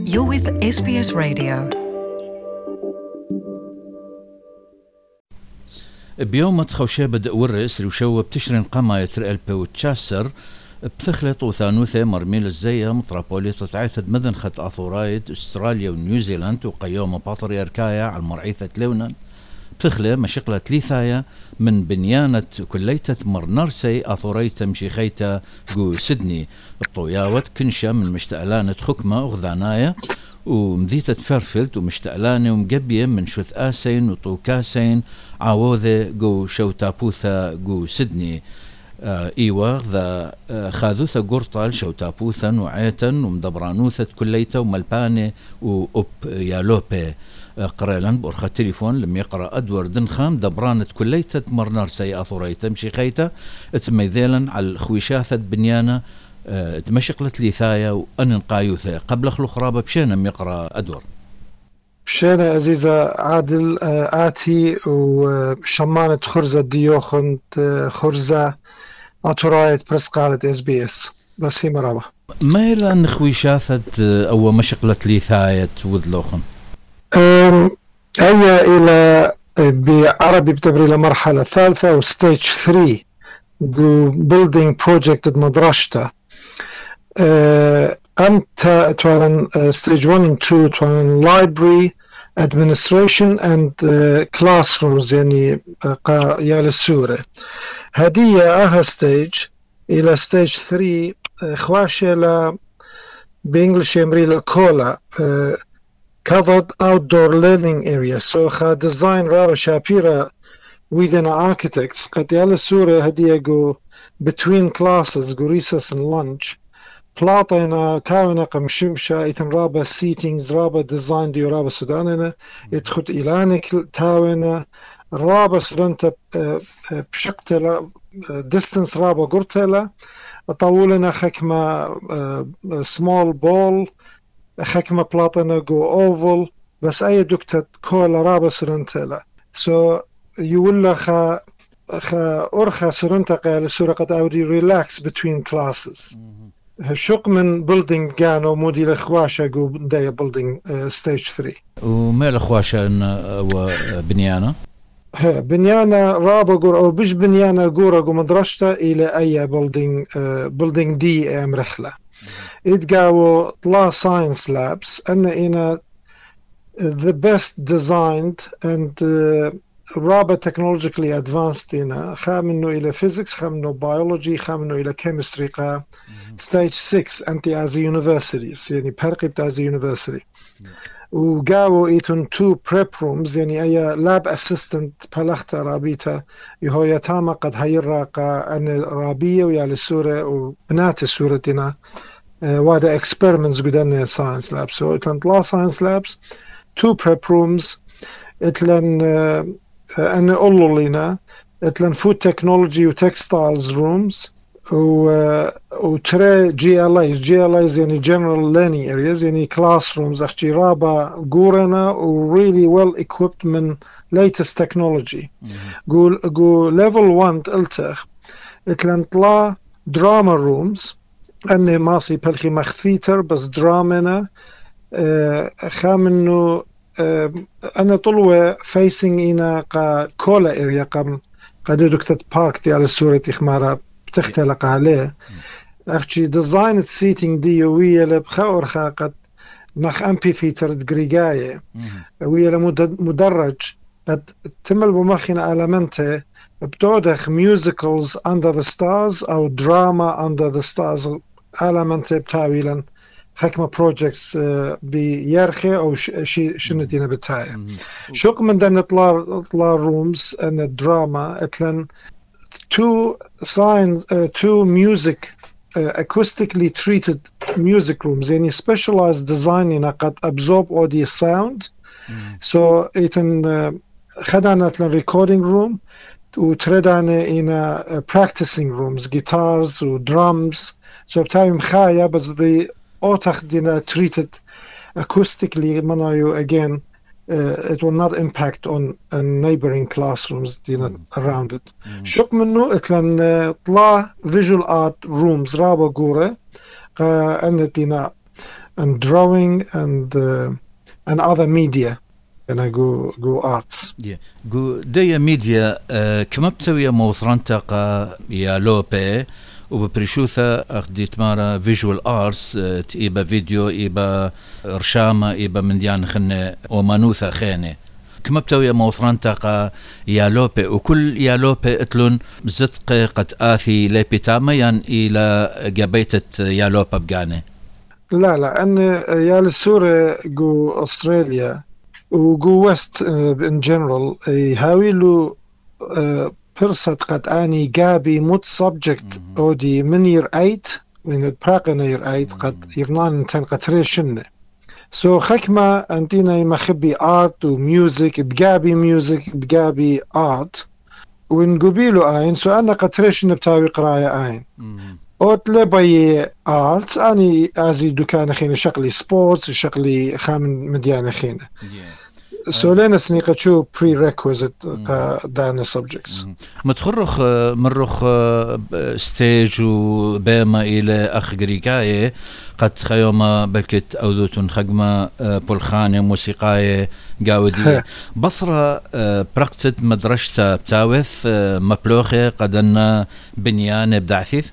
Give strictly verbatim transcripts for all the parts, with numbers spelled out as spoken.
You're with إس بي إس Radio. بيوم تخوشي بدأ ورس وشو بتشرين قماية الألبي وتشاسر بتخلط وثانوثة مرميل الزية مطرابوليت تعيثد مدن خط أثورايد أستراليا ونيوزيلاند وقيوم باطريركايا على المرعيثة لونان بتخلى مشقلة ليثايا من بنيانة كليتة مرنرسي أثوريتا مشيخيتا جو سيدني الطوياوت كنشا من مشتقلانة خكمة أغذانايا ومديتة فيرفيلد ومشتقلانة ومقبية من شوث آسين وطوكاسين عاوذة جو شوتابوثا جو سيدني آه إيواغ ذا آه خاذوثا قرطال شوتابوثا وعيتا ومدبرانوثة كليتا وملباني وأب يالوبي قريلان بأرخة تليفون لم يقرأ أدوار دنخام دبرانة كليتة مرنار سي أثوريتا مشيخيتا اتميذيلا على الخويشاثة بنيانة اه تمشقلت ليثايا وأن قايوثة قبل خلو خرابة بشينا لم يقرأ أدوار بشينا عزيزة عادل آتي وشمانة خرزة ديوخن خرزة أتورايت برسقالة إس بي إس بس هي مرابة ما إلا أن خويشاثة أو مشقلت ليثايا وذلوخن هي إلى بعربي بتبري لمرحلة ثالثة وستيج ثري building project مدرشتا أنت توان stage one and two توان library administration and classrooms يعني قايا للسورة هدية أها stage إلى stage three خواشة ل بإنجلش يمري لكولا covered outdoor learning area. So ha design rara shapira within architects. قد يال السورة هدية جو between classes جو recess and lunch. بلاطينا تاونا قمشمشا إثن رابا seatings رابا design ديو رابا سوداننا اتخد إلانك تاونا رابا سودانتا بشقتلا distance رابا قرتلا طولنا خكمة small ball حكمة بلاطنا جو أوفل بس أي دكتة كولا رابا سرنتلا so يقول خا خا أرخا سرنتقى لسورة قد أودي relax between classes شق من building كانوا مودي لخواشة جو دايا building uh, stage three وما لخواشة بنيانا بنيانا رابا قور أو بش بنيانا قورا قو مدرشتا إلى أي building uh, building دي أم رحلة إدقاو طلا science labs أن إنا the best designed and uh, رابا technologically advanced إنا خامنو إلى physics خامنو biology خامنو إلى chemistry قا stage six أنتي as universities يعني برقبت as university وقاو إيتون two prep rooms يعني أي lab assistant بلختا رابيتا يهو يتاما قد هيراقا أن رابية ويالي السورة وبنات السورة دينا وهذا experiments قدامنا science labs so إتلان طلا science labs two prep rooms إتلان أنا أقول لنا إتلان food technology و textiles rooms و وترى جي ال ايز جي ال ايز يعني general learning areas يعني classrooms أختي رابا قورنا و really well equipped من latest technology قول قول level one تلتخ إتلان طلا drama rooms أني ماسي بلخي مخثيتر بس درامنا آه خامنو آه أنا طلوة facing إنا قا كولا إريا قام قد دكتة بارك دي على السورة إخمارا بتختلق عليه أختي ديزاين السيتينج دي ويا لبخور خاقت مخ أمبيثيتر دقريقاية ويا لمدرج قد تمل بمخنا ألمنته بتودخ musicals under the stars أو drama under the stars element بتاويلا حكمة projects بيرخي أو شيء شندينا بتاعي شوق من ده نطلع نطلع rooms and الدراما اتلن two signs uh, two music uh, acoustically treated music rooms يعني specialized design إن قد absorb audio sound so إتن uh, خدنا اتلن recording room وتردنا إن uh, practicing rooms guitars و drums so بتاعي مخايا بس the أوتخ دينا treated acoustically منايو again uh, it will not impact on uh, neighboring classrooms دينا mm. around it mm. شق منه اتلن طلع visual art rooms رابا قورة uh, أن دينا and drawing and uh, and other media. And I go go arts. Yeah. Go ديا ميديا كما بتسوي موثرانتقا يا لوبي وبريشوثا أخديت مارا فيجوال آرتس تيبا فيديو إيبا رشامة إيبا من ديان خنة ومانوثا خانة كما بتوي موثرانتقا يا لوبي وكل يا لوبي اتلون زتق قد آثي لبيتاما ين إلى جابيتة يا لوبا بقانة. لا لا أن يا للسورة جو أستراليا وجو ويست in general يحاولوا فرصة قد أني جابي مت subject أودي من ير أيت وين براقنا ير أيت قد يرنان تن قتريشن سو خكمة أنتينا مخبي art وميوزك بجابي ميوزك بجابي art وين قبيلو أين سو أنا قتريشن بتاوي قراية أين أوت لبي arts أني أزي دكان خينا شغلي sports شغلي خامن مديانة خينا سو لنا سنيقة شو prerequisite دانا subjects متخرخ مرخ ستيج وباما إلى أخ غريكاية قد خيوما بلكت أودوتون خقما بولخانة موسيقاية قاودية بصرة براكتت مدرشتا بتاوث مبلوخة قدنا بنيان بدعثيث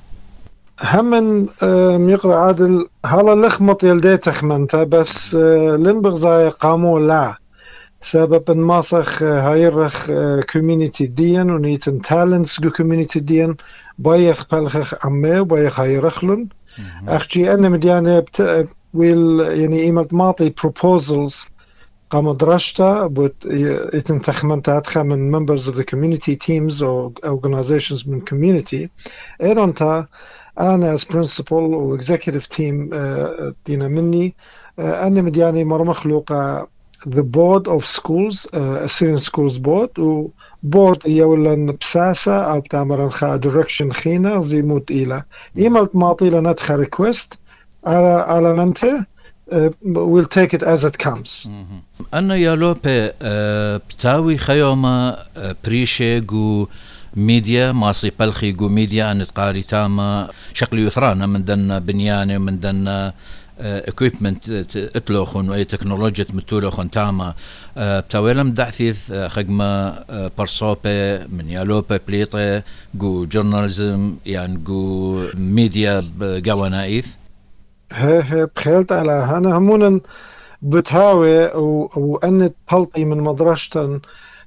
همن يقرأ عادل هلا لخمط يلديت خمنتا بس لنبغزاي قاموا لا سبب ماسخ هايرخ كوميونيتي ديان ونيتن تالنتس جو كوميونيتي ديان بايخ بالخ عمي وبايخ هايرخلن اخجي انا مديانه بت... ويل يعني ايمت ماطي proposals قام درشتا but يتم تخمنتات من members of the community teams or organizations من community ايرانتا انا as principal و executive team دينا مني انا مدياني مرمخلوقه the board of schools uh, Assyrian schools board و board يولن بساسة أو بتعمرن خا direction خينا زي موت إلى إيمالت معطي لنا تخا request على على منته uh, we'll take it as it comes. أنا يا لوبي بتاوي خيوما بريشة جو ميديا ماسي بلخي جو ميديا أن تقاري تاما شكل يثرانا من دنا بنيانة من دنا equipment اتلوخن واي تكنولوجيا متولوخن تاما بتاويلم دعثيث خجما برصوبة من يالوبة بليطة جو جورناليزم يعني جو ميديا بجوانايث هي هي بخيلت على هنا همونا بتهاوي وأن تبلطي من مدرشتن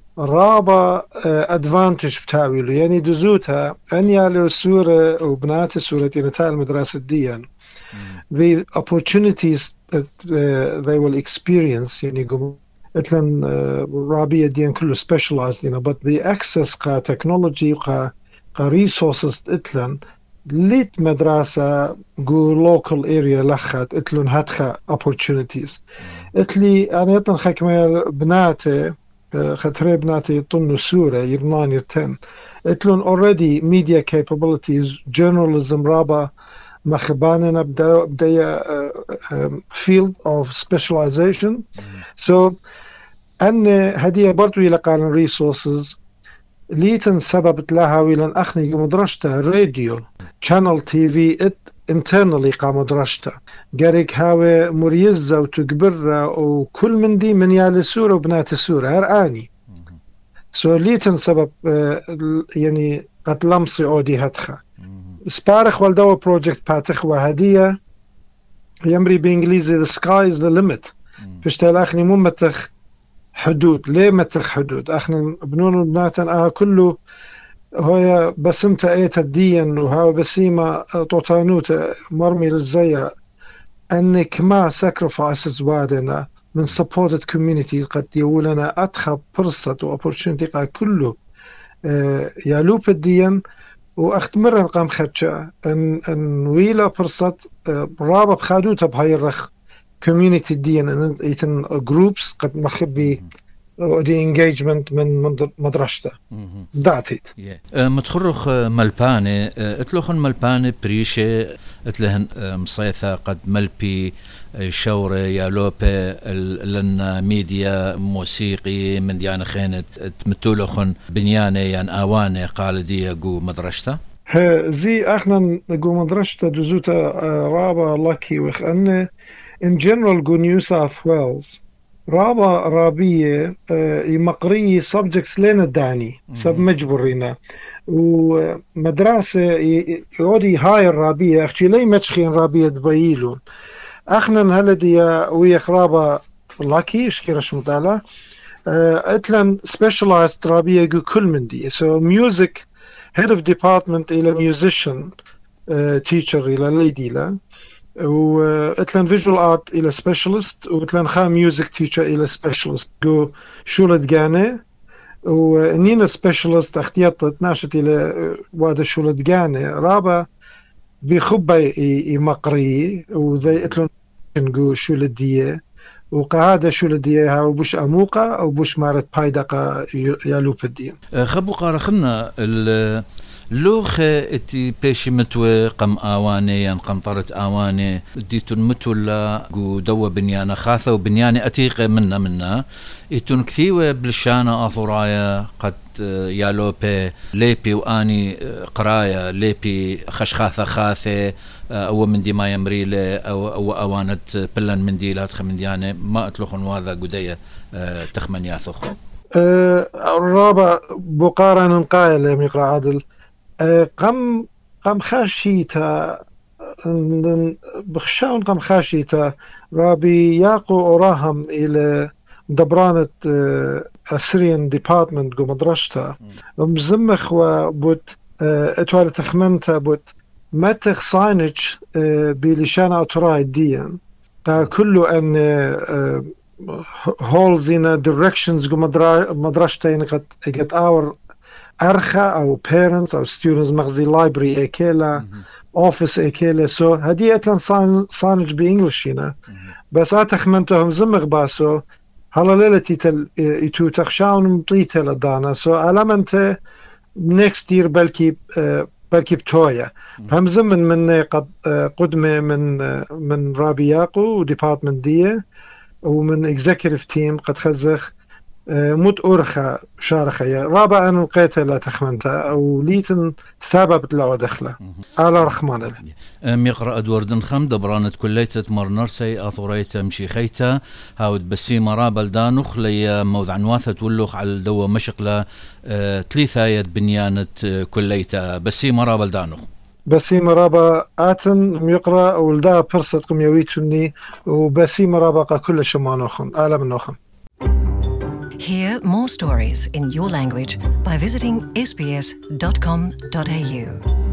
رابا ادفانتج بتاويلو يعني دزوتها أن يالو سورة وبنات سورة نتال مدرسة ديان the opportunities that uh, they will experience يعني قم اتلن رابية ديان كله specialized you know, but the access قا technology قا قا resources اتلن ليت مدرسة جو local area لخت اتلن هاتخا opportunities اتلي أنا اتلن خاكمال بناتي خطري بناتي يطنوا سورة يرنان يرتن اتلن already media capabilities journalism رابا مخباننا بدأ بدأ field of specialization so أن هدية برضو يلقى resources ليتن سببت لها ولن أخني مدرشتها راديو channel تي في ات internally قام مدرشتها قاريك هاوي مريزة وتكبرة وكل من دي من يالي سورة وبنات سورة هرآني so ليتن سبب يعني قد لمسي عودي هتخا سبارخ والدوا بروجكت باتخ وهدية يمري بإنجليزي the sky is the limit فشتال أخني مو متخ حدود ليه متخ حدود أخني بنون البناتن آه كله هو بسمتا ايتا ديان وهاو بسيما طوطانوت مرمي للزيا أنك ما sacrifices وادنا من supported community قد يولنا أدخل فرصة و opportunity قد كله آه يالوب الديان واختمرن قام خدشا ان ان ويلا فرصة رابط بخادوتها بهاي الرخ community دي ان ايتن groups قد مخبي دي engagement من مدرشته دعتيت متخرخ ملباني اتلوخن ملباني بريشة اتلهن مصيثة قد ملبي شورة يالوبة لن ميديا موسيقي من ديانا خينة تمتولوخن بنيانة يعني آواني قال دي جو مدرشته زي احنا جو مدرشته دزوتا رابا لكي وخ أنه in general go New South Wales رابا رابية مقرية subjects لنا داني سب مجبورينا ومدرسة يودي هاي الرابية أختي لي متشخين رابية دبيلون احنا هلدي ويخ رابا لاكي شكيرش مطالع اتلن specialized رابية جو كل من دي so music head of department إلى musician uh, teacher إلى lady لا واتلن visual art إلى specialist واتلن خا music teacher إلى specialist جو شولة جانة ونينا specialist اختيارت ناشت إلى واد شولة جانة رابا بخبة مقري وذي اتلن جو شولة ديه وقاعدة شولة ديه هاو بوش أموقة أو بوش مارت بايدقة يالو بديه خبو قارخنا اللوخ اتي بيشي متوى قم آواني ين قمطرت آواني ديتون متولا قو دوا بنيانا خاثة وبنياني أتيقى منا منا اتون كثيوة بلشانا آثورايا قد يالوبي ليبي وآني قرايا ليبي خشخاثة خاثة أو من دي ما يمريلة أو, أو أوانت بلن من ديلات خمنديانة ما أتلوخن واذا قدية تخمن ياثخ الرابع بقارن قائل ميقرا عادل قم قم خاشيتا بخشاون قم خاشيتا رابي ياقو أوراهم إلى دبرانة أسرين ديبارتمنت جو مدرشتا مزمخ وبوت اتوالي تخمنتا بوت متخ ساينج بلشانا أتراي ديان كله أن هولز إن directions جو مدرشتا إن قد إجت أور أرخا أو parents أو students مغزي library إكيلا office إكيلا so هدي أتلن ساينج بإنجلش هنا بس أتخمنتهم زمغ باسو هلا ليلة تيتل يتو تخشاون مطيتة لدانا سو علامنت next year بلكي بلكي بتويا هم زمن من قد قدمة من من رابياقو وديبارتمنت دي ومن executive team قد خزخ مت أورخا شارخة رابع أن القيتة لا تخمنتها أو ليتن سبب لا دخله على رحمن الله ميقرأ أدوردن خم دبرانت كليتة مرنرسي أثوريتا مشيخيتا هاود بسيمة رابا الدانوخ لي موضع نواثة تولوخ على الدوة مشقلة تليثاية بنيانة كليتا بسيمة رابا الدانوخ بسيمة رابا آتن ميقرأ ولدا برصد قميويتني وبسيمة رابا كل شمانوخن آلم نوخن. Hear more stories in your language by visiting s b s dot com dot a u.